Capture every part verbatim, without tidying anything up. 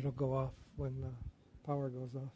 it'll go off when the power goes off.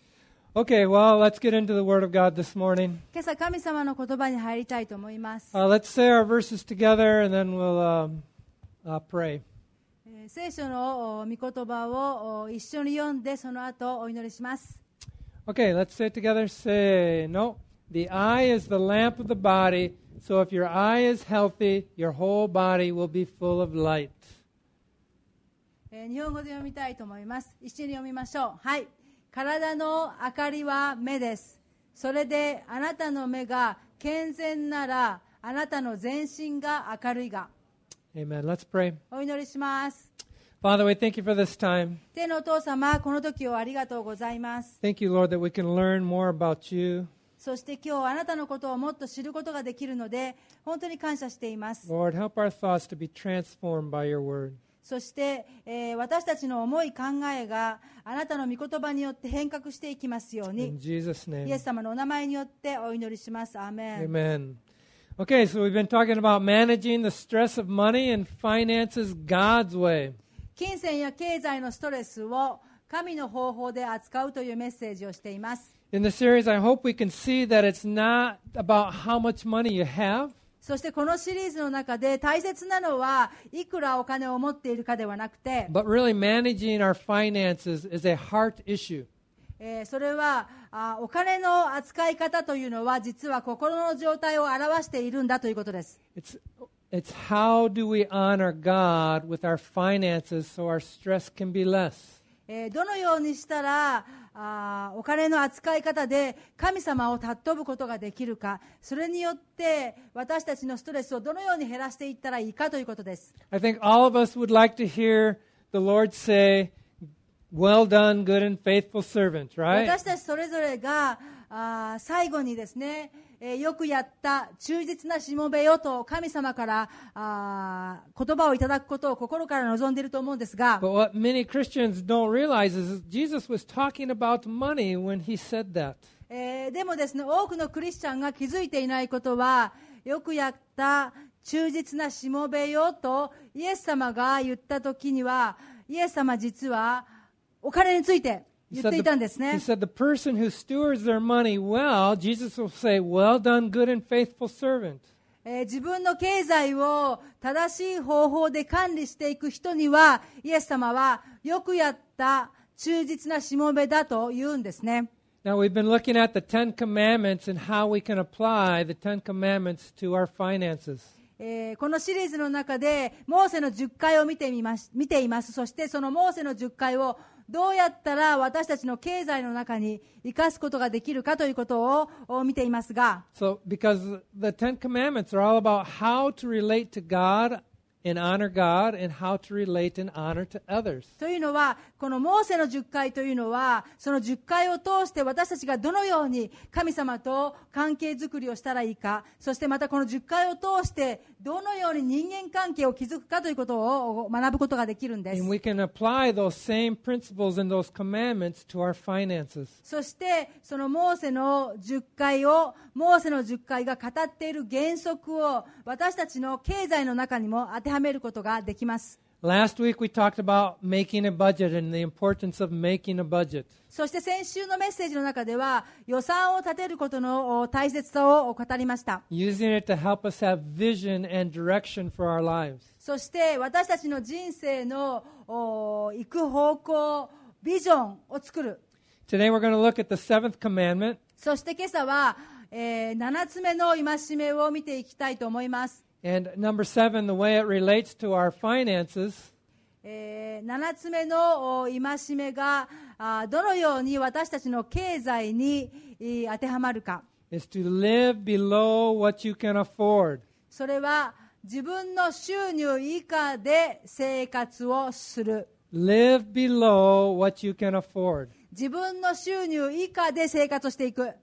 Okay, well, let's get into the Word of God this morning. 今朝神様の言葉に入りたいと思います。 Uh, let's say our verses together, and then we'll um, uh, pray. えー聖書のお御言葉をお一緒に読んで、その後お祈りします。 Okay, let's say it together. Say, no. The eye is the lamp of the body, so if your eye is healthy, your whole body will be full of light. えー日本語で読みたいと思います。一緒に読みましょう。はい。体の明かりは目です。それであなたの目が健全なら、あなたの全身が明るいが。 Amen. Let's pray. お祈りします。 Father, we thank you for this time. 天のお父様、この時をありがとうございます。 Thank you, Lord, that we can learn more about you. そして今日あなたのことをもっと知ることができるので、本当に感謝しています。 Lord, help our thoughts to be transformed by your word. そして、えー私たちの思い考えがあなたの御言葉によって変革していきますよう In に、 Jesus' イエ name. ス様のお名前によってお祈りします。アーメン。 Amen. Okay, so we've been talking about managing the stress of money and finances God's way. 金銭や経済のストレスを神の方法で扱うというメッセージをしています。 In the series, I hope we can see that it's not about how much money you have, そしてこのシリーズの中で大切なのはいくらお金を持っているかではなくて、 but really managing our finances is a heart issue. えーそれはあお金の扱い方というのは実は心の状態を表しているんだということです。 It's, it's how do we honor God with our finances so our stress can be less. えーどのようにしたらあお金の扱い方で神様を尊ぶことができるか、それによって私たちのストレスをどのように減らしていったらいいかということです。 I think all of us would like to hear the Lord say, well done, good and faithful servant, right? 私たちそれぞれがあ最後にですね、えーよくやった忠実なしもべよと神様からあ言葉をいただくことを心から望んでいると思うんですが、 But what many Christians don't realize is Jesus was talking about money when he said that. えーでもですね、多くのクリスチャンが気づいていないことは、よくやった忠実なしもべよとイエス様が言ったときには、イエス様実はお金について He 言ってい said, たんです the, he ね。 said the person who stewards their money well, Jesus will say, well done, good and faithful servant. えー自分の経済を正しい方法で管理していく人には、イエス様はよくやった忠実なしもべだと言うんですね。 Now, we've been looking at the Ten Commandments and how we can apply the Ten Commandments to our finances. えーこのシリーズの中でモーセのじゅっかいを見てみます見ています。そしてそのモーセのじゅっかいをどうやったら私たちの経済の中に生かすことができるかということを見ていますが、 So, because the Ten Commandments are all about how to relate to God and honor God and how to relate and honor to others. というのは、このモーセのじゅっかいというのは、そのじゅっかいを通して私たちがどのように神様と関係づくりをしたらいいか、そしてまたこのじゅっかいを通してどのように人間関係を築くかということを学ぶことができるんです。 And we can apply those same principles and those commandments to our finances. そしてそのモーセのじゅっかいを、モーセのじゅっかいが語っている原則を私たちの経済の中にも当てはめることができます。 Last week we talked about making a budget and the importance of making a budget. そして先週のメッセージの中では予算を立てることの大切さを語りました。 Using it to help us have vision and direction for our lives. そして私たちの人生のお行く方向、ビジョンを作る。 Today we're going to look at the seventh commandment. そして今朝は、えー、ななつめの戒めを見ていきたいと思います。 And number seven, the way it relates to our finances, えー、ななつめのお戒めがあどのように私たちの経済にい当てはまるか。 is to live below what you can afford. それは自分の収入以下で生活をする。 Live below what you can afford. 自分の収入以下で生活をしていく。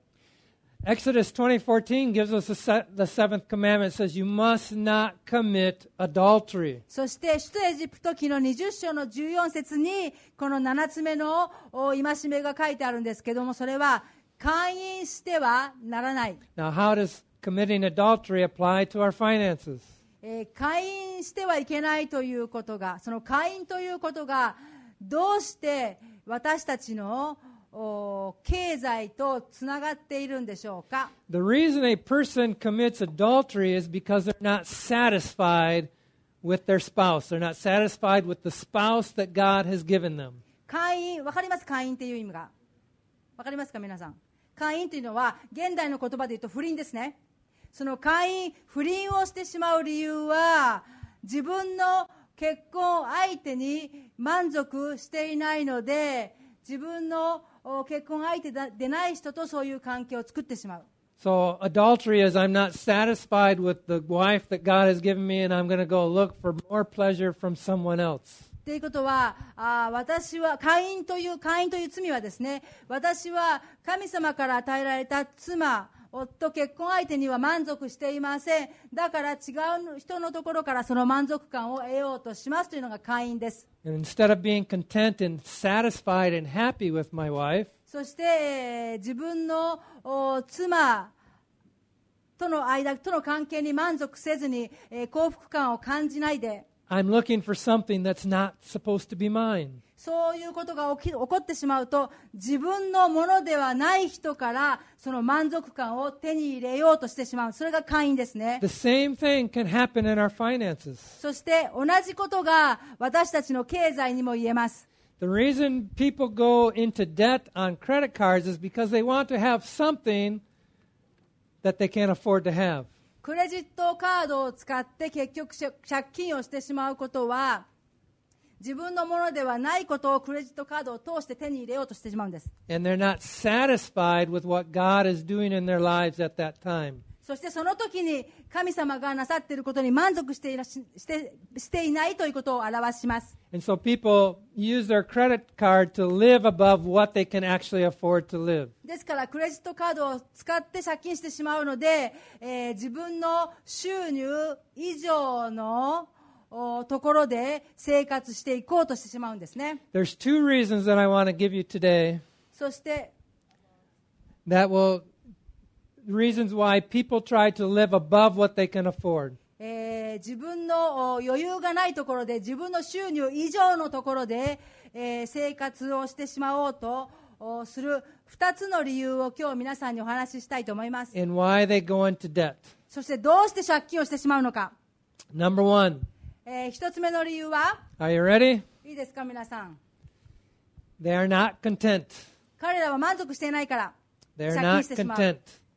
Exodus twenty fourteen gives us the, se- the seventh commandment. It says you must not commit adultery. そして出エジプト記のにじゅっ章のじゅうよん節にこのななつめのお戒めが書いてあるんですけども、それは姦淫してはならない。 Now, how does committing adultery apply to our finances? えー、姦淫してはいけないということが、その姦淫ということがどうして私たちのお経済とつながっているんでしょうか。 The reason a person commits adultery is because they're not satisfied with their spouse. They're not satisfied with the spouse that God has given them. 会員、わかります？会員っていう意味がわかりますか皆さん。会員というのは現代の言葉で言うと不倫ですね。その会員、不倫をしてしまう理由は自分の結婚相手に満足していないので、自分の結婚相手でない人とそういう関係を作ってしまう。 So adultery is I'm not satisfied with the wife that God has given me and I'm going to go look for more pleasure from someone else. ということは、あ私は会員という会員という罪はですね、私は神様から与えられた妻、夫、結婚相手には満足していません。だから違う人のところからその満足感を得ようとしますというのが会員です。 And instead of being content and satisfied and happy with my wife, そして、えー自分のお妻との間との関係に満足せずに、えー幸福感を感じないで、 I'm looking for something that's not supposed to be mine. そういうことが起き起こってしまうと、自分のものではない人からその満足感を手に入れようとしてしまう。それが会員ですね。 The same thing can happen in our finances. そして同じことが私たちの経済にも言えます。 The reason people go into debt on credit cards is because they want to have something that they can't afford to have. クレジットカードを使って結局借金をしてしまうことは、自分のものではないことをクレジットカードを通して手に入れようとしてしまうんです。 And they're not satisfied with what God is doing in their lives at that time. そしてその時に神様がなさっていることに満足していらししてしていないということを表します。 And so people use their credit card to live above what they can actually afford to live. ですからクレジットカードを使って借金してしまうので、えー自分の収入以上のおところで生活していこうとしてしまうんですね。 There's two reasons that I want to give you today そして that will reasons why people try to live above what they can afford. えー自分のお余裕がないところで、自分の収入以上のところで、えー生活をしてしまおうとおするふたつの理由を今日皆さんにお話ししたいと思います。 And why they go into debt. そしてどうして借金をしてしまうのか。 Number one, えー一つ目の理由は、 are you ready? いいですか皆さん。 They are not content. 彼らは満足していないから They're 借金 not してしまう。 content.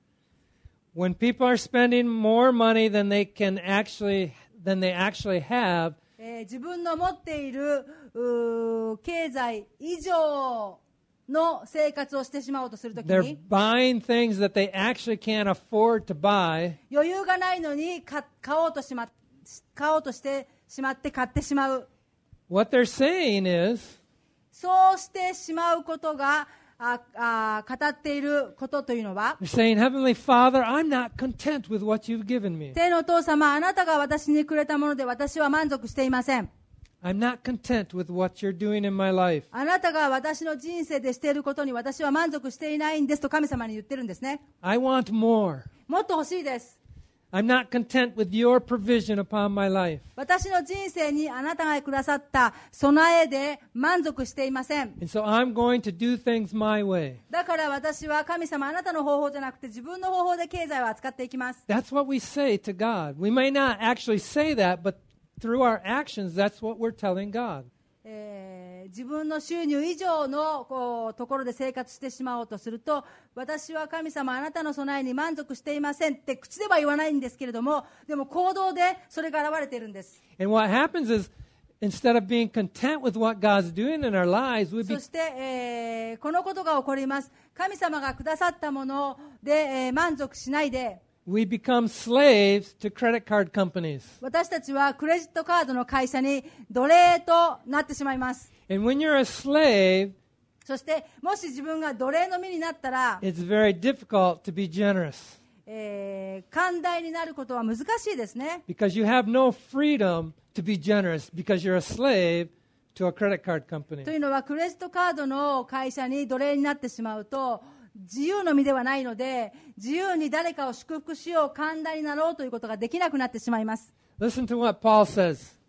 When people are spending more money than they can actually than they actually have, えー自分の持っているうー経済以上の生活をしてしまおうとするとき they're に、 buying things that they actually can't afford to buy. 余裕がないのに買買おうとしま買おうとしてしまって買ってしまう。 What they're saying is, そうしてしまうことがああ語っていることというのは、 they're saying, Heavenly Father, I'm not content with what you've given me. 天のお父様、あなたが私にくれたもので私は満足していません。 I'm not content with what you're doing in my life. あなたが私の人生でしていることに私は満足していないんですと神様に言ってるんですね。 I want more. もっと欲しいです。 I'm not content with your provision upon my life. 私の人生にあなたがくださった備えで満足していません。 And so I'm going to do things my way. だから私は神様、あなたの方法じゃなくて自分の方法で経済を扱っていきます。 That's what we say to God. We may not actually say that, but through our actions, that's what we're telling God. えー自分の収入以上のこうところで生活してしまおうとすると、私は神様、あなたの備えに満足していませんって口では言わないんですけれども、でも行動でそれが現れているんです。 And what happens is, instead of being content with what God's doing in our lives, we be, そして、えーこのことが起こります。神様がくださったもので、えー満足しないで、 we become slaves to credit card companies. 私たちはクレジットカードの会社に奴隷となってしまいます。 And when you're a slave, そしてもし自分が奴隷の身になったら、 it's very difficult to be generous えー寛大になることは難しいですね。 because you have no freedom to be generous because you're a slave to a credit card company. というのはクレジットカードの会社に奴隷になってしまうと自由の身ではないので、自由に誰かを祝福しよう、寛大になろうということができなくなってしまいます。 Listen to what Paul says.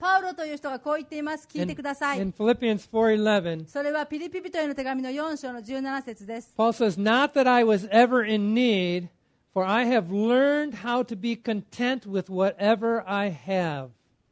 パウロという人がこう言っています。聞いてください。 In, in Philippians four eleven, それはピリピ人への手紙のよん章のじゅうなな節です。 Paul says, Not that I was ever in need, for I have learned how to be content with whatever I have.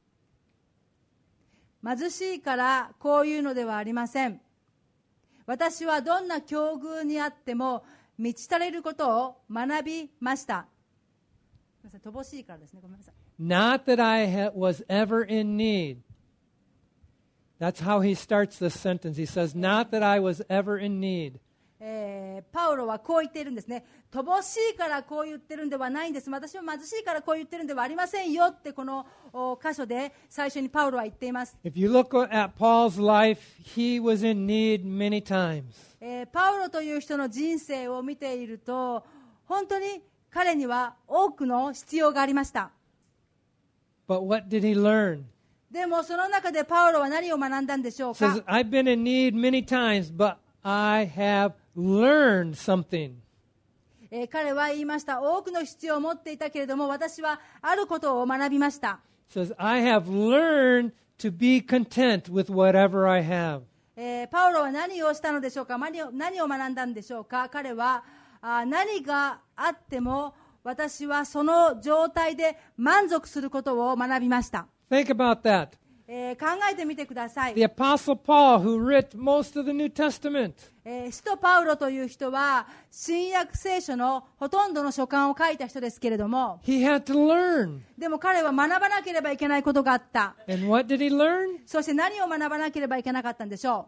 貧しいからこういうのではありません。私はどんな境遇にあっても満ち足れることを学びました。ごめんなさい、乏しいからですね。ごめんなさい。 Not that I ha- was ever in need. That's how he starts this sentence. He says, Not that I was ever in need. えーパウロはこう言っているんですね。乏しいからこう言ってるんではないんです。私は貧しいからこう言ってるんではありませんよってこのお箇所で最初にパウロは言っています。 If you look at Paul's life, he was in need many times. えーパウロという人の人生を見ていると本当に彼には多くの必要がありました。 But what did he learn? でもその中でパウロは何を学んだんでしょう He says, か。 I've been in need many times, but I have learned something. えー彼は言いました。多くの必要を持っていたけれども私はあることを学びました。 He says, I have learned to be content with whatever I have. えーパウロは何をしたのでしょうか。何を、何を学んだんでしょうか。彼はあ何があっても私はその状態で満足することを学びました。 Think about that. えー考えてみてください。 The Apostle Paul, who wrote most of the New Testament, えー使徒パウロという人は新約聖書のほとんどの書簡を書いた人ですけれども、 he had to learn. でも彼は学ばなければいけないことがあった。 And what did he learn? そして何を学ばなければいけなかったんでしょ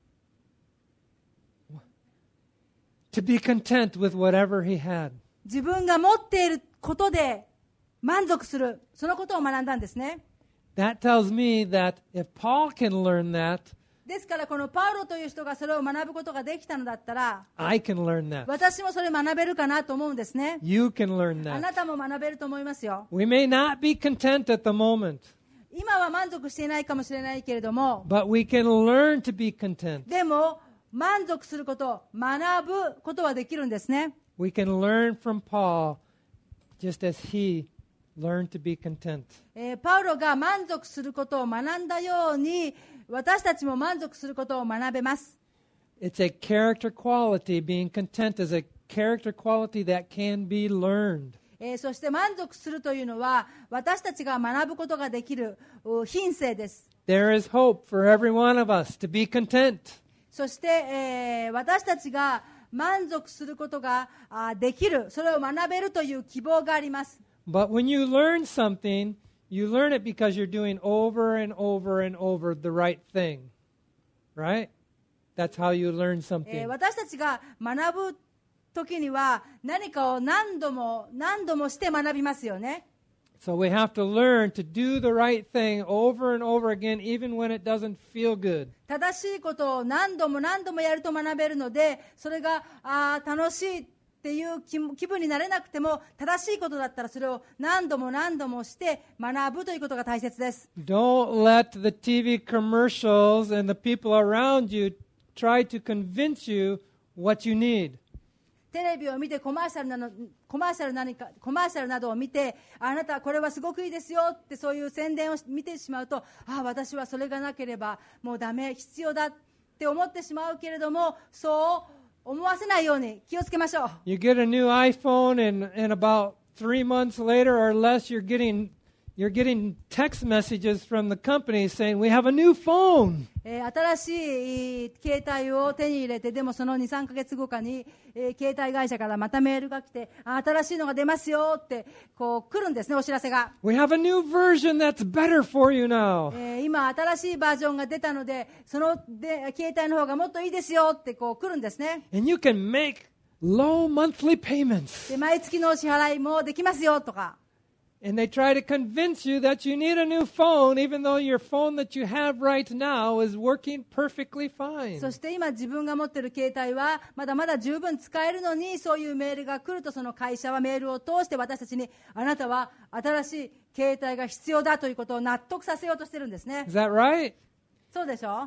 To be content with whatever he had. う。自分が持っていることで満足する、そのことを学んだんですね。 That tells me that if Paul can learn that, ですからこのパウロという人がそれを学ぶことができたのだったら I can learn that. 私もそれ学べるかなと思うんですね。 You can learn あ that. なたも学べると思いますよ。 We may not be content at the moment, 今は満足していないかもしれないけれども、 but we can learn to be content. でも満足すること、学ぶことはできるんですね。 We can learn from Paul just as he learned to be content. えーパウロが満足することを学んだように私たちも満足することを学べます。 It's a character quality. Being content is a character quality that can be learned. えーそして満足するというのは私たちが学ぶことができるう品性です。 There is hope for every one of us to be content. そして、えー私たちが満足することがあできる、それを学べるという希望があります。 But when you learn something, you learn it because you're doing over and over and over the right thing. Right? That's how you learn えー something. 私たちが学ぶ時には何かを何度も何度もして学びますよね。 So we have to learn to do the right thing over and over again, even when it doesn't feel good. 正しいことを何度も何度もやると学べるので、それがあー楽しいっていう気気分になれなくても、正しいことだったらそれを何度も何度もして学ぶということが大切です。 Don't let the T V commercials and the people around you try to convince you what you need. テレビを見てコマーシャルなのコマーシャル何かコマーシャルなどを見て、あなたこれはすごくいいですよってそういう宣伝を見てしまうと、ああ私はそれがなければもうダメ、必要だって思ってしまうけれども、そう思わせないように気をつけましょう。 You get a new iPhone, and, and about three months later or less, you're getting you're getting text messages from the company saying, "We have a new phone." えー新しい携帯を手に入れて、でもそのにさんかげつごかに、えー携帯会社からまたメールが来て、あ新しいのが出ますよってこう来るんですね、お知らせが。 We have a new version that's better for you now. えー今新しいバージョンが出たので、そので携帯の方がもっといいですよってこう来るんですね。 And you can make low monthly payments. で毎月のお支払いもできますよとか。 And they try to convince you that you need a new phone, even though your phone that you have right now is working perfectly fine. そして今自分が持っている携帯はまだまだ十分使えるのに、そういうメールが来ると、その会社はメールを通して私たちに、あなたは新しい携帯が必要だということを納得させようとしてるんですね。 Is that right? そうでしょ。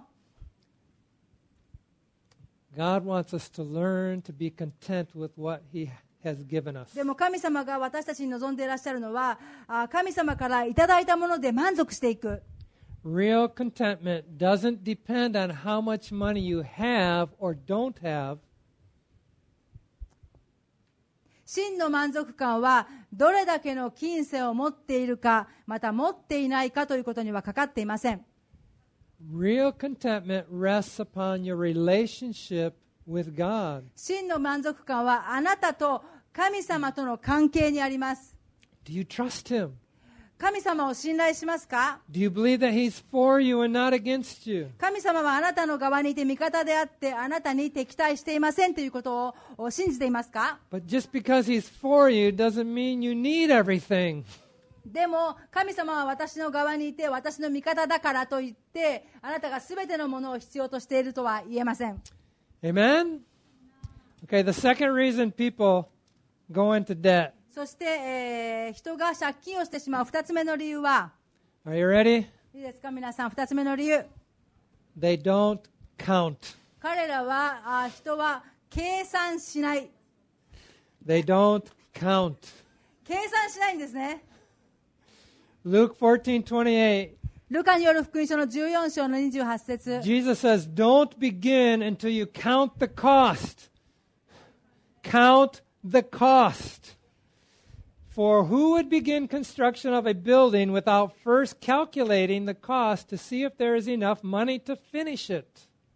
God wants us to learn to be content with what He has given us. でも神様が私たちに望んでいらっしゃるのは、あ神様からいただいたもので満足していく。 Real contentment doesn't depend on how much money you have or don't have. 真の満足感はどれだけの金銭を持っているか、また持っていないかということにはかかっていません。 Real contentment rests upon your relationship with God. 真の満足感はあなたと神様との関係にあります。 Do you trust Him? 神様を信頼しますか？ Do you believe that He's for you and not against you? 神様はあなたの側にいて味方であってあなたに敵対していませんということを信じていますか？ But just because He's for you doesn't mean you need everything. でも神様は私の側にいて私の味方だからといってあなたが全てのものを必要としているとは言えません。 Amen? Okay, the second reason people go into debt. そして、えー人が借金をしてしまう二つ目の理由は、 Are you ready? いいですか皆さん、二つ目の理由、 They don't count. 彼らはあ人は計算しない、 They don't count. 計算しないんですね。 Luke fourteen twenty-eight. ルカによる福音書のじゅうよん章のにじゅうはち節、 Jesus says, don't begin until you count the cost. Count the cost. For who would begin construction of a building without first calculating the cost to see if there is enough money to finish it?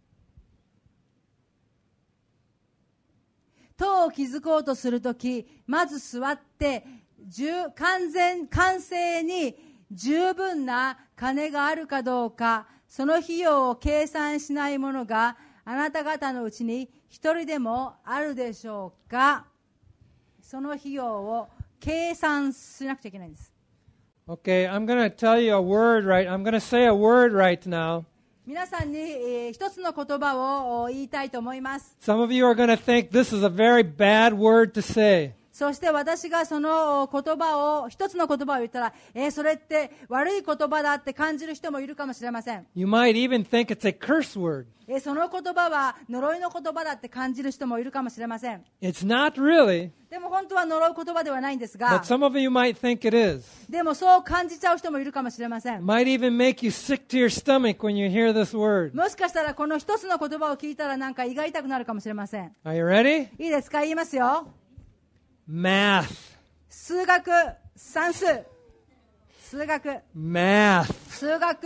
塔を築こうとするとき、まず座って十完全完成に十分な金があるかどうか、その費用を計算しないものがあなた方のうちに一人でもあるでしょうか。その費用を計算しなくちゃいけないんです。 Okay, I'm going to tell you a word right. I'm going to say a word right now. 皆さんに、えー一つの言葉をお言いたいと思います。 Some of you are going to think this is a very bad word to say. そして私がその言葉を一つの言葉を言ったら、えーそれって悪い言葉だって感じる人もいるかもしれません。 You might even think it's a curse word. えーその言葉は呪いの言葉だって感じる人もいるかもしれません。 It's not really, でも本当は呪う言葉ではないんです but が、 some of you might think it is. でもそう感じちゃう人もいるかもしれませ It ん。 might even make you sick to your stomach when you hear this word. もしかしたらこの一つの言葉を聞いたらなんか胃が痛くなるかもしれません。 Are you ready? いいですか？言いますよ。 Math. 数学、算数、数学、 Math. 数学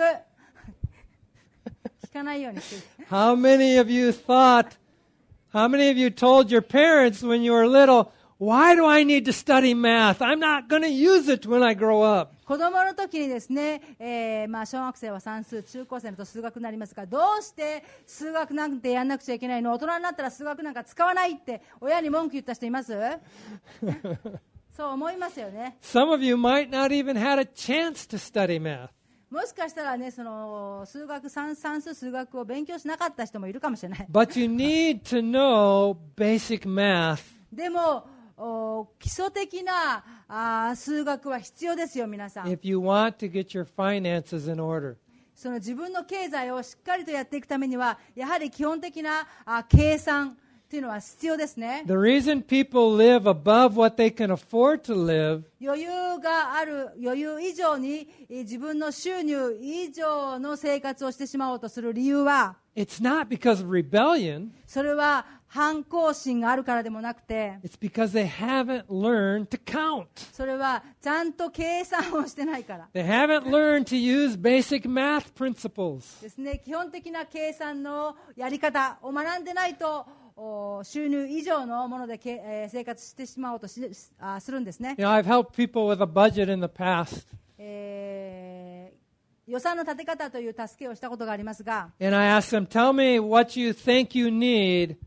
聞かないようにして How many of you thought, how many of you told your parents when you were little, why do I need to study math? I'm not going to use it when I grow up. 子供の時にですね、えーまあ、小学生は算数、中高生のと数学になりますが、どうして数学なんてやんなくちゃいけないの？大人になったら数学なんか使わないって親に文句言った人います？そう思いますよね。 Some of you might not even had a chance to study math. もしかしたらね、その数学、算算数、数学を勉強しなかった人もいるかもしれない。 But you need to know basic math. でもお基礎的なあー数学は必要ですよ、皆さん。 If you want to get your finances in order. その自分の経済をしっかりとやっていくためには、やはり基本的なあ計算というのは必要ですね。 The reason people live above what they can afford to live 余裕がある、余裕以上にえー自分の収入以上の生活をしてしまおうとする理由は、 it's not because of rebellion. それは反抗心があるからでもなくて、 It's because they haven't learned to count. それはちゃんと計算をしてないから They haven't learned to use basic math principles. ですね。基本的な計算のやり方を学んでないと、お収入以上のものでけ、えー生活してしまおうとしあするんですね。 You know, I've helped people with a budget in the past, えー予算の立て方という助けをしたことがありますが、 and I asked them, "Tell me what you think you need,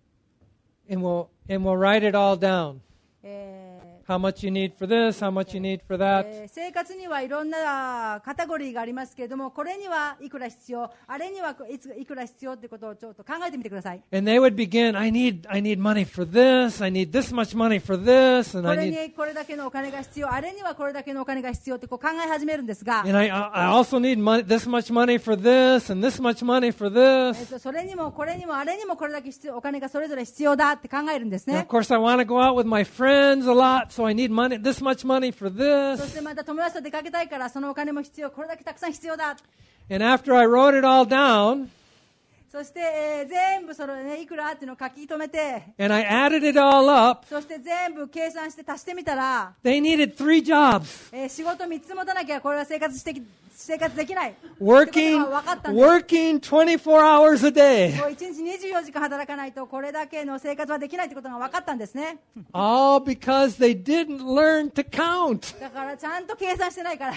and we'll and we'll write it all down. えー How much you need for this, how much you need for that." えー生活にはいろんなカテゴリーがありますけれども、これにはいくら必要、あれにはいついくら必要ということをちょっと考えてみてください。 And they would begin, "I need I need money for this, I need this much money for this, and こ I れ need にこれだけのお金が必要、あれにはこれだけのお金が必要ってこう考え始めるんですが、 and I I also need money, this much money for this, and this much money for えっ this." とそれにもこれにもあれにもこれだけ必要、お金がそれぞれ必要だって考えるんです And ね。 of course, I want to go out with my friends a lot, so I need money, this much money for そし this. てまた友達と出かけたいからそのお金も必要、これだけたくさん必要だ。 And after I wrote it all down, そして、えー全部それ、ね、いくらっていうのを書き留めて、 and I added it all up, そして全部計算して足してみたら、 they needed three jobs. えー仕事みっつ持たなきゃこれは生活してき生活できない。 Working, ってことが分かったんです。 working twenty-four hours a day. もういちにちにじゅうよじかん働かないとこれだけの生活はできないということが分かったんですね。 All because they didn't learn to count. だからちゃんと計算してないから。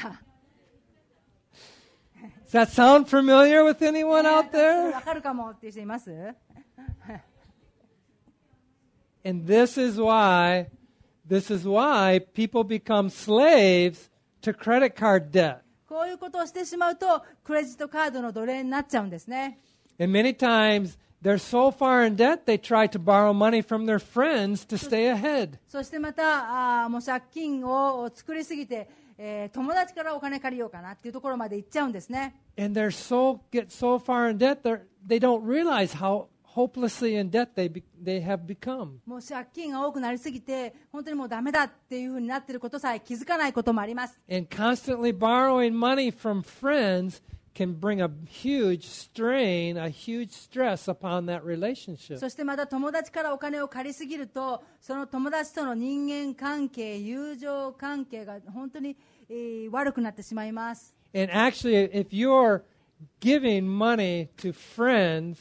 Does that sound familiar with anyone out 分 there? かるかもっていう人います？ And this is why, this is why people become slaves to credit card debt. こういうことをしてしまうとクレジットカードの奴隷になっちゃうんですね。 And many times they're so far in debt they try to borrow money from their friends to stay ahead. そしてまたあーもう借金を作りすぎて、えー友達からお金借りようかなっていうところまで行っちゃうんですね。 And they're so get so far in debt they they don't realize how hopelessly in debt they be, they have become. もう借金が多くなりすぎて本当にもうダメだっていうふうになっていることさえ気づかないこともあります。 And constantly borrowing money from friends can bring a huge strain, a huge stress upon that relationship. そしてまた友達からお金を借りすぎるとその友達との人間関係、友情関係が本当に、えー悪くなってしまいます。 And actually, if you're giving money to friends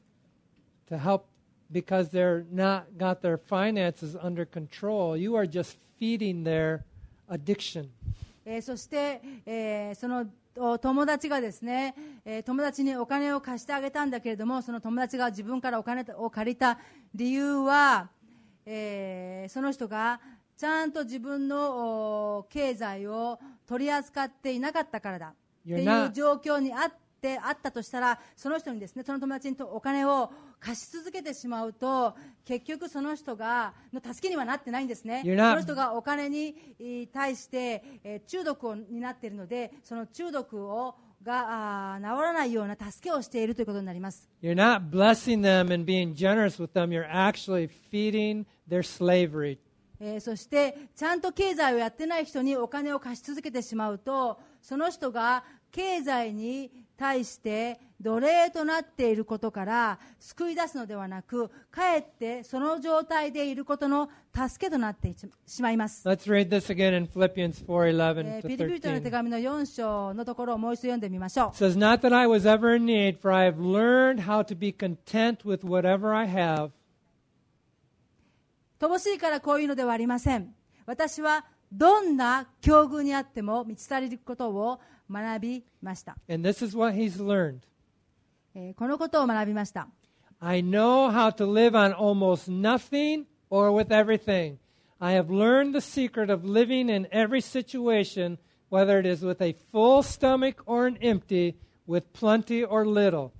to help because they're not got their finances under control, you are just feeding their addiction. えーそして、えーそのお友達がですね、えー友達にお金を貸してあげたんだけれどもその友達が自分からお金を借りた理由は、えーその人がちゃんと自分のお経済を取り扱っていなかったからだってい You're う not- 状況にあってあったとしたらその人にですねその友達にとお金を貸し続けてしまうと結局その人がの助けにはなってないんですね。 You're not- その人がお金にえー対して、えー中毒をになっているのでその中毒をがあー治らないような助けをしているということになります。 You're not blessing them and being generous with them. You're actually feeding their slavery. えーそしてちゃんと経済をやってない人にお金を貸し続けてしまうとその人が経済に対して奴隷となっていることから救い出すのではなくかえってその状態でいることの助けとなってしまいます。 Let's read this again in Philippians four え eleven ー to ピリピリトの手 thirteen. 紙のよん章のところをもう一度読んでみましょう。 It says, "Not that I was ever in need, for I have learned how to be content with whatever I have." 乏しいからこういうのではありません。私はどんな境遇にあっても満ち足りることを学びました。 And this is what he's learned. えーこのことを学びました。 I know how to live on almost nothing or with everything. I have learned the secret of living in every situation, whether it is with a full stomach or an empty, with plenty or little.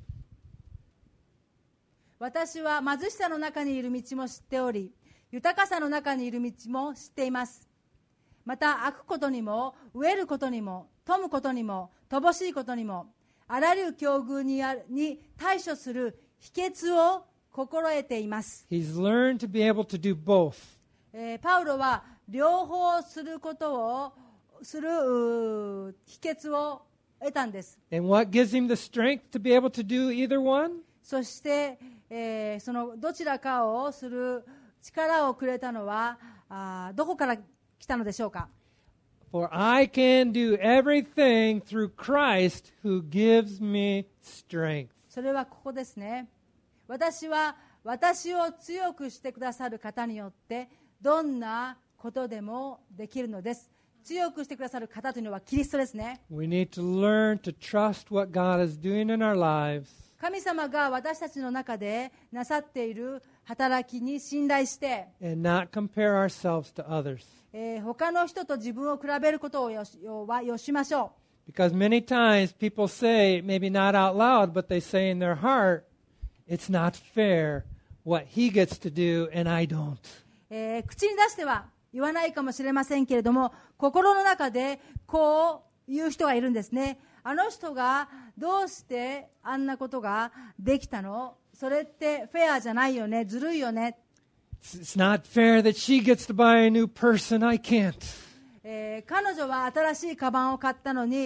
私は貧しさの中にいる道も知っており、豊かさの中にいる道も知っています。また、飽くことにも、飢えることにも、富むことにも、乏しいことにも、あらゆる境遇にあるに対処する秘訣を心得ています。 He's learned to be able to do both. えーパウロは両方することをするうー秘訣を得たんです。 And what gives him the strength to be able to do either one? そして、えーそのどちらかをする力をくれたのはあーどこから来たのでしょうか。 For I can do everything through Christ who gives me strength. それはここですね。私は私を強くしてくださる方によってどんなことでもできるのです。強くしてくださる方というのはキリストですね。 We need to learn to trust what God is doing in our lives 神様が私たちの中でなさっている働きに信頼して、 and not compare ourselves to others. えー他の人と自分を比べることをよしよはよしましょ Because many times people say, maybe not out loud, but they say in their heart, it's not fair what he gets to do and I don't. う、えー口に出しては言わないかもしれませんけれども心の中でこう言う人がいるんですね。あの人がどうしてあんなことができたの？それってフェアじゃないよね、ずるいよね、 It's, it's not fair that she gets to buy a new person. I can't. えー彼女は新しいカバンを買ったのに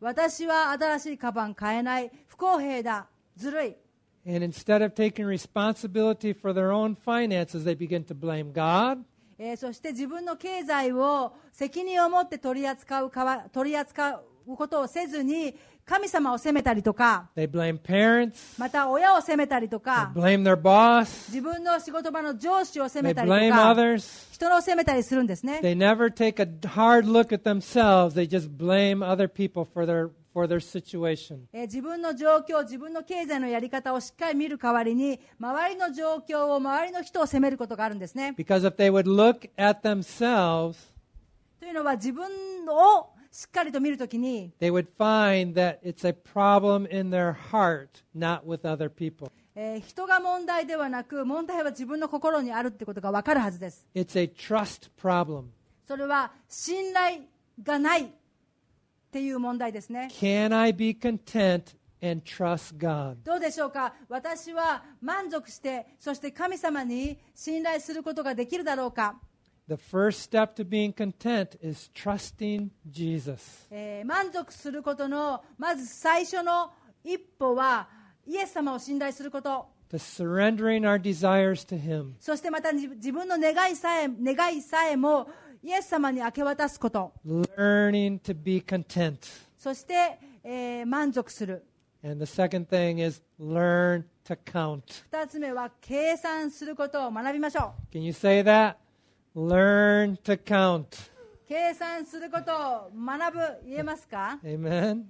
私は新しいカバン買えない、不公平だ、ずるい。 And instead of taking responsibility for their own finances, they begin to blame God. えー、そして自分の経済を責任を持って取り扱うかわ取り扱うことをせずに神様を責めたりとか、 They blame parents. また親を責めたりと They か、 blame their boss. 自分の仕事場の上司を責 They めたりと blame か、 others. 人の責めたりするんですね。 They never take a hard look at themselves. They just blame other people for their for their situation. えー自分の状況、自分の経済のやり方をしっかり見る代わりに、周りの状況を、周りの人を責めることがあるんですね。 Because if they would look at themselves, というのは、自分をしっかりと見るときに、 they would find that it's a problem in their heart, not with other people. えー人が問題ではなく、問題は自分の心にあるってことがわかるはずです。 It's a trust problem. それは信頼がないっていう問題ですね。 Can I be content and trust God? どうでしょうか。私は満足して、そして神様に信頼することができるだろうか。 The first step to being content is trusting Jesus. えー満足することのまず最初の一歩はイエス様を信頼すること、 To surrendering our desires to Him. そしてまた自自分の願いさえ願いさえもイエス様に明け渡すこと、 Learning to be content. そして、えー満足する。 And the second thing is learn to count. 二つ目は計算することを学びましょ Can you say that? Learn to count. う。計算することを学ぶ、言えますか。 Amen.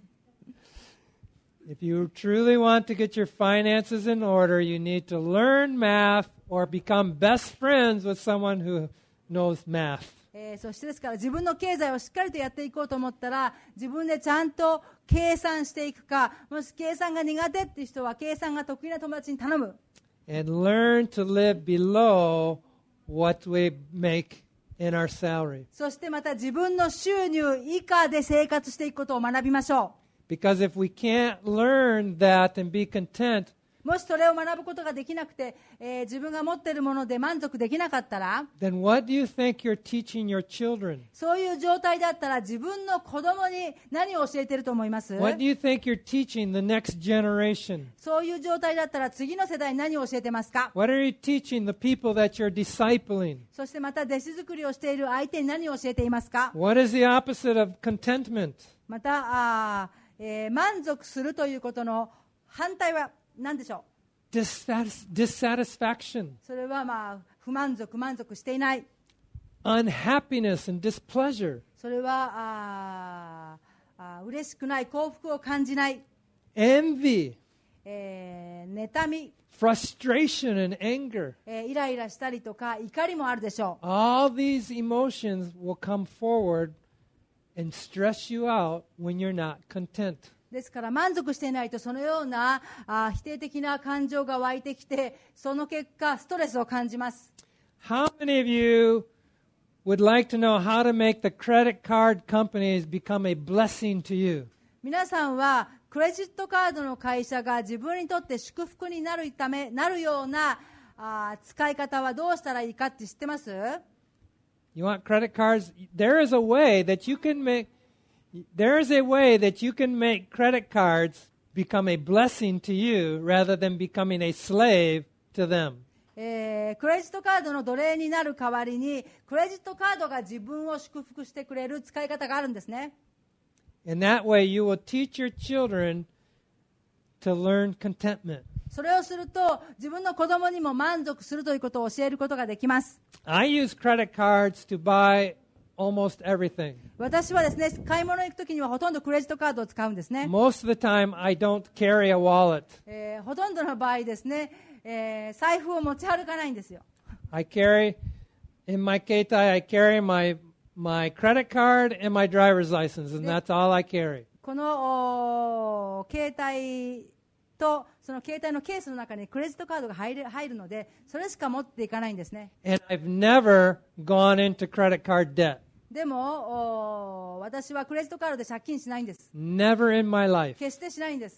If you truly want to get your finances in order, you need to learn math or become best friends with someone who knows math. えーそしてですから、自分の経済をしっかりとやっていこうと思ったら、自分でちゃんと計算していくか、もし計算が苦手っていう人は計算が得意な友達に頼む。 And learn to live below what we make in our salary. そしてまた自分の収入以下で生活していくことを学びましょ Because if we can't learn that and be content, う。もしそれを学ぶことができなくて、えー自分が持っているもので満足できなかったら、 then what do you think you're teaching your children? そういう状態だったら自分の子供に何を教えていると思います？ What do you think you're teaching the next generation? そういう状態だったら次の世代に何を教えてますか？ What are you teaching the people that you're discipling? そしてまた弟子作りをしている相手に何を教えていますか？ What is the opposite of contentment? またあー、えー満足するということの反対は何でしょう？ Dissatis- dissatisfaction, それはまあ不満足、満足していない。 unhappiness, and displeasure, それはあーあー嬉しくない、幸福を感じない、 envy, えー妬み、 frustration, and anger. えーイライラしたりとか怒りもあるでしょう。 All these emotions will come forward and stress you out when you're not content. ですから満足していないとそのようなあー否定的な感情が湧いてきて、その結果ストレスを感じます。 How many of you would like to know how to make the credit card companies become a blessing to you? 皆さんはクレジットカードの会社が自分にとって祝福になるためなるようなあー使い方はどうしたらいいかって知ってます？ You want credit cards? There is a way that you can make there is a way that you can make credit cards become a blessing to you rather than becoming a slave to them. えークレジットカードの奴隷になる代わりにクレジットカードが自分を祝福してくれる使い方があるんですね。 In that way, you will teach your children to learn contentment. それをすると自分の子供にも満足するということを教えることができます。 I use credit cards to buy almost everything. 私はですね、買い物に行くときにはほとんどクレジットカードを使うんですね。 Most of the time, I don't carry a wallet. えーほとんどの場合ですね、えー財布を持ち歩かないんですよ。 I carry, in my Keitai, I carry my, my credit card and my driver's license, and that's all I carry. このおー携帯とその携帯のケースの中にクレジットカードが入る、入るので、それしか持っていかないんですね。 And I've never gone into credit card debt. でもおー私はクレジットカードで借金しないんです。 Never in my life. 決してしないんです。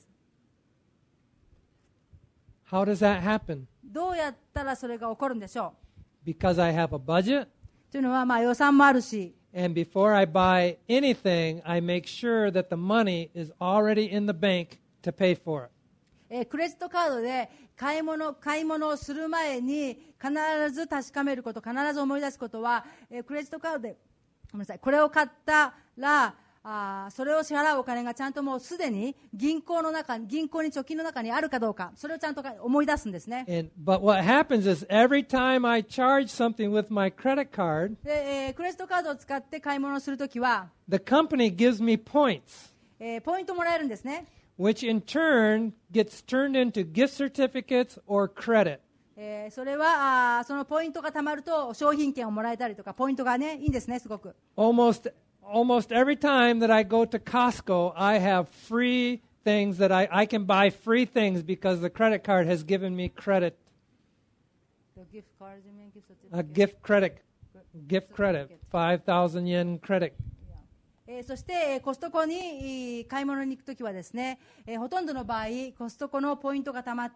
How does that happen? どうやったらそれが起こるんでしょ Because I have a budget うというのは、まあ予算もあるし、 And before I buy anything, I make sure that the money is already in the bank to pay for it. えークレジットカードで買い物、買い物をする前に必ず確かめること、必ず思い出すことは、えークレジットカードで、ごめんなさい、これを買ったら、あーそれを支払うお金がちゃんともうすでに銀行の中に、銀行に貯金の中にあるかどうか、それをちゃんと思い出すんですね。 And, but what happens is every time I charge something with my credit card, で、えークレジットカードを使って買い物をするときは、 the company gives me points, えーポイントもらえるんですね。 which in turn gets turned into gift certificates or credit. えーそれはあーそのポイントがたまると商品券をもらえたりとか、ポイントがね、いいんですね、すごく。 Almost, almost every time that I go to Costco, I have free things that I, I can buy free things because the credit card has given me credit, a gift credit, gift credit, five thousand yen credit. えーそして、えーコストコにいー買い物に行くときはですね、えーほとんどの場合コストコのポイントがたまって、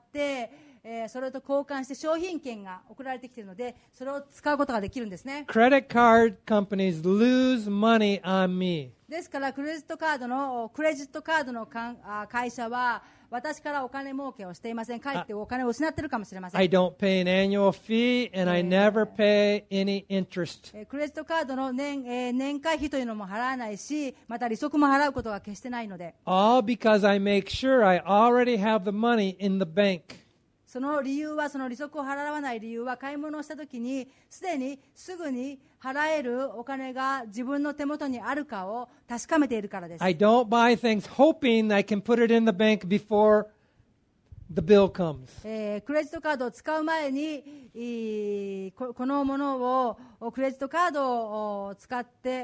えーそれと交換して商品券が送られてきているので、それを使うことができるんですね。 Credit card companies lose money on me. ですからクレジットカードのクレジットカードのかんあ会社は私からお金儲けをしていません。かえってお金を失っているかもしれません。 I don't pay an annual fee, and I never pay any interest. えークレジットカードの 年,、えー年会費というのも払わないし、また利息も払うことが決してないので、 All because I make sure I already have the money in the bank. その理由は、その利息を払わない理由は、買い物をしたときにすでにすぐに払えるお金が自分の手元にあるかを確かめているからです。 I don't buy things hoping I can put it in the bank before the bill comes. えークレジットカードを使う前にいーここのものをクレジットカードを使って、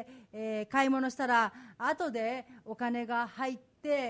えー買い物したら後でお金が入って、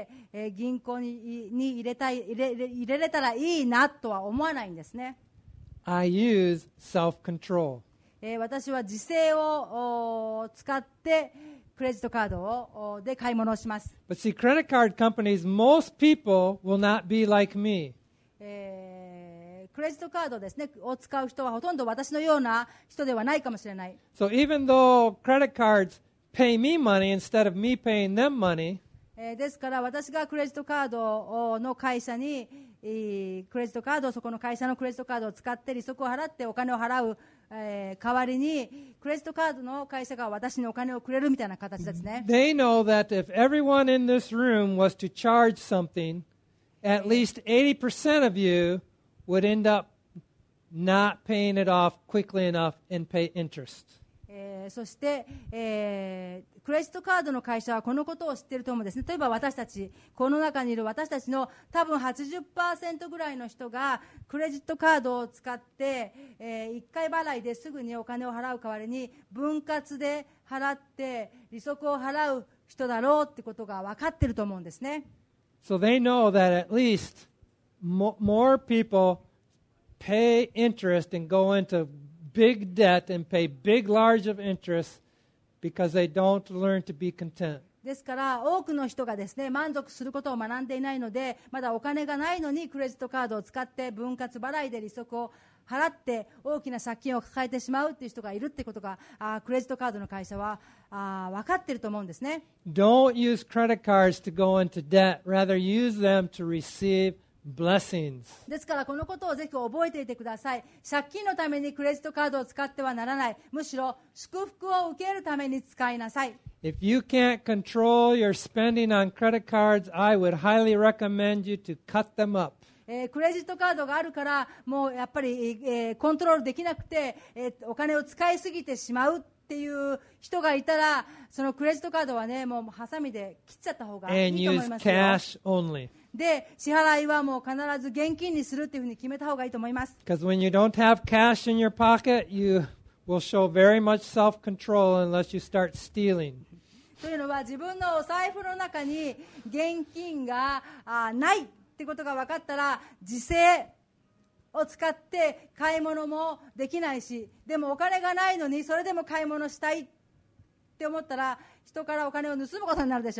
えー銀行にに入れたい入れ入れ入れれたらいいなとは思わないんですね。 I use self-control. えー私は自制をお使ってクレジットカードをおで買い物をします。 But see, credit card companies, most people will not be like me. えークレジットカードですねを使う人はほとんど私のような人ではないかもしれない。 So even though credit cards pay me money instead of me paying them money, えーですから私がクレジットカードの会社にえークレジットカードそこの会社のクレジットカードを使って利息を払ってお金を払う、えー代わりにクレジットカードの会社が私にお金をくれるみたいな形ですね。 they know that if everyone in this room was to charge something, at least eighty percent of you would end up not paying it off quickly enough and pay interest. えーそして、えークレジットカードの会社はこのことを知っていると思うんですね。例えば私たち、この中にいる私たちの多分 はちじゅっパーセント ぐらいの人がクレジットカードを使って、えー、いっかい払いですぐにお金を払う代わりに分割で払って利息を払う人だろうってことが分かっていると思うんですね。 So they know that at least mo- more people pay interest and go into big debt and pay big, large of interest because they don't learn to be content. ですから多くの人がですね満足することを学んでいないので、まだお金がないのにクレジットカードを使って分割払いで利息を払って大きな借金を抱えてしまうという人がいるということがあクレジットカードの会社はあ分かっていると思うんですね。 Don't use credit cards to go into debt. Rather, use them to receive blessings. ですからこのことをぜひ覚えていてください。借金のためにクレジットカードを使ってはならない。むしろ祝福を受けるために使いなさい。 If you can't control your spending on credit cards, I would highly recommend you to cut them up. えークレジットカードがあるからもうやっぱり、えーコントロールできなくて、えーお金を使いすぎてしまうっていう人がいたら、そのクレジットカードはねもうハサミで切っちゃった方がい And いと思 use いますよ。 cash only. で支払いはもう必ず現金にするっていうふうに決めた方がいいと思います。 Because when you don't have cash in your pocket, you will show very much self-control unless you start stealing. というのは自分のお財布の中に現金があないってことが分かったら自制を使って買い物もできないし、でもお金がないのにそれでも買い物したいって思ったら人からお金を盗むことになるでしょ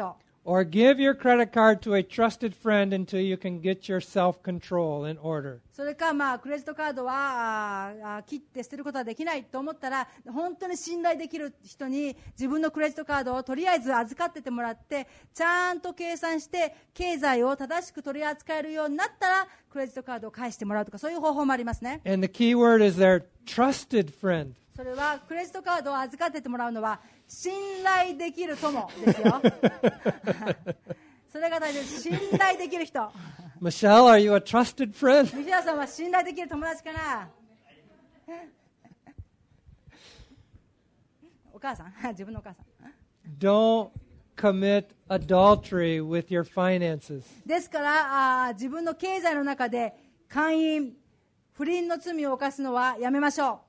or give your credit card to a trusted friend until you can get your self-control in order. それか、まあ、クレジットカードはああ切って捨てることはできないと思ったら、本当に信頼できる人に自分のクレジットカードをとりあえず預かっててもらって、ちゃんと計算して経済を正しく取り扱えるようになったらクレジットカードを返してもらうとか、そういう方法もありますね。 And the key word is their trusted friend. それはクレジットカードを預かっててもらうのは信頼できる友ですよそれが大事です。信頼できる人。 Michelle, are you a trusted friend? ミシェルさんは信頼できる友達かなお母さん自分のお母さん Don't commit adultery with your finances. ですからあ自分の経済の中で姦淫、不倫の罪を犯すのはやめましょう。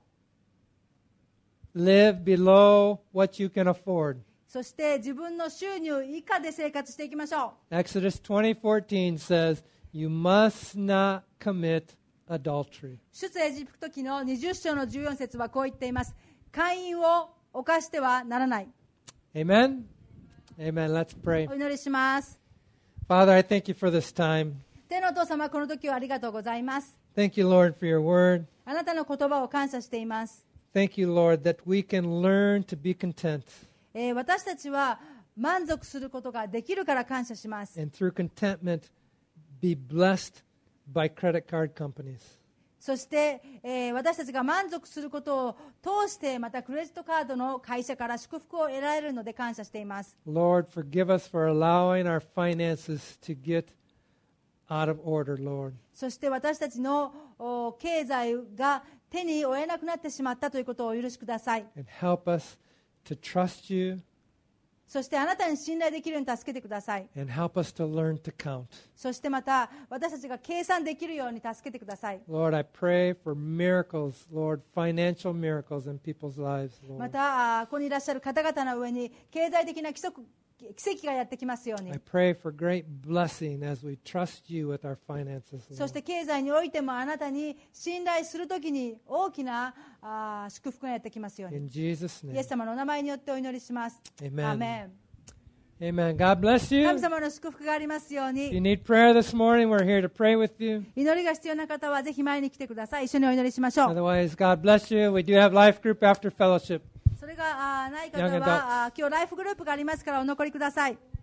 Live below what you can afford. そして自分の収入以下で生活していきましょう。 Exodus twenty fourteen says, you must not commit adultery. 出エジプト記のにじゅっ章のじゅうよん節はこう言っています。姦淫を犯してはならない。 Amen? Amen. Let's pray. お祈りします。 Father, I thank you for this time. 天のお父様、この時はありがとうございます。 Thank you, Lord, for your word. あなたの言葉を感謝しています。 Thank you, Lord, that we can learn to be content. えー私たちは満足することができるから感謝します。 And through contentment, be blessed by credit card companies. そして、えー私たちが満足することを通してまたクレジットカードの会社から祝福を得られるので感謝しています。 Lord, forgive us for allowing our finances to get out of order, Lord. そして私たちのお経済が手に負えなくなってしまったということをお許しください。 And help us to trust you そしてあなたに信頼できるように助けてください。 and help us to learn to count. そしてまた私たちが計算できるように助けてください。 Lord, I pray for miracles, Lord, financial miracles in people's lives, ま Lord. たあここにいらっしゃる方々の上に経済的な規則奇跡がやってきますように。 I pray for great blessing as we trust you with our finances, そし Lord. て経済においてもあなたに信頼するときに大きなあ祝福がやってきますように。 In Jesus' イ name, エス様のお名前によってお祈りします。 Amen. アーメン。 Amen. God bless 神 you. 様の祝福がありますよう If you に。 need prayer this morning, we're here to pray with you. 祈りが必要な方はぜひ前に来てください。一緒にお祈りしましょう。 Otherwise, God bless you. We do have life group after fellowship. それがあない方 Young adults. はあ今日ライフグループがありますからお残りください。